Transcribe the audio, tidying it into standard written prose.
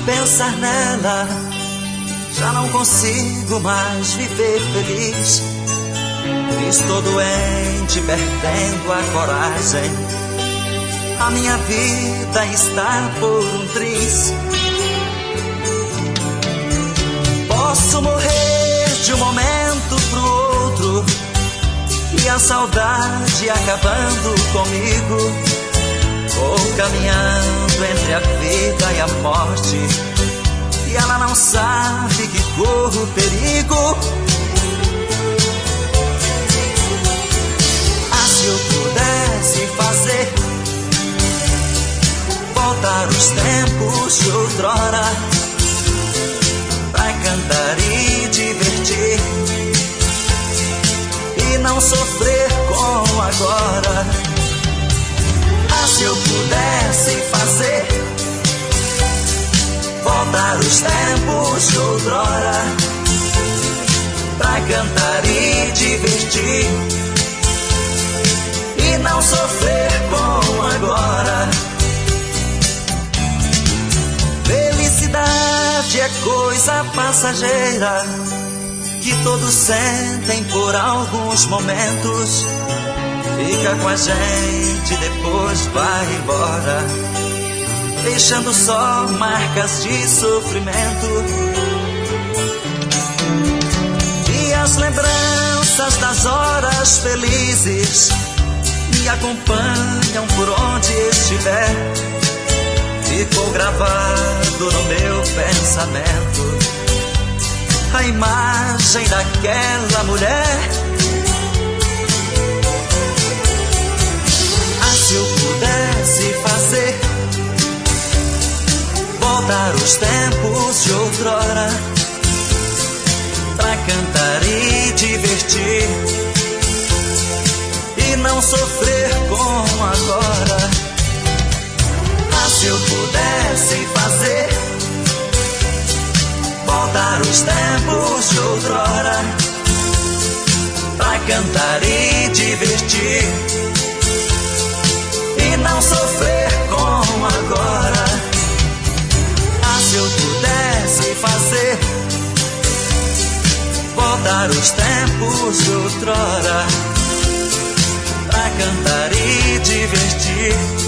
pensar nela, já não consigo mais viver feliz. Estou doente, perdendo a coragem. A minha vida está por um triz. Posso morrer de um momento pro outro, e a saudade acabando comigo. Vou caminhando entre a vida e a morte, e ela não sabe que corro perigo. Ah, se eu pudesse fazer voltar os tempos de outrora, pra cantar e divertir, e não sofrer como agora. Ah, se eu pudesse fazer voltar os tempos de outrora, pra cantar e divertir, e não sofrer como agora. Felicidade é coisa passageira, que todos sentem por alguns momentos. Fica com a gente, depois vai embora, deixando só marcas de sofrimento. E as lembranças das horas felizes me acompanham por onde estiver. Ficou gravado no meu pensamento a imagem daquela mulher. Se eu pudesse fazer voltar os tempos de outrora, pra cantar e divertir, e não sofrer como agora. Ah, se eu pudesse fazer voltar os tempos de outrora, pra cantar e divertir, e não sofrer como agora. Ah, se eu pudesse fazer voltar os tempos de outrora, pra cantar e divertir,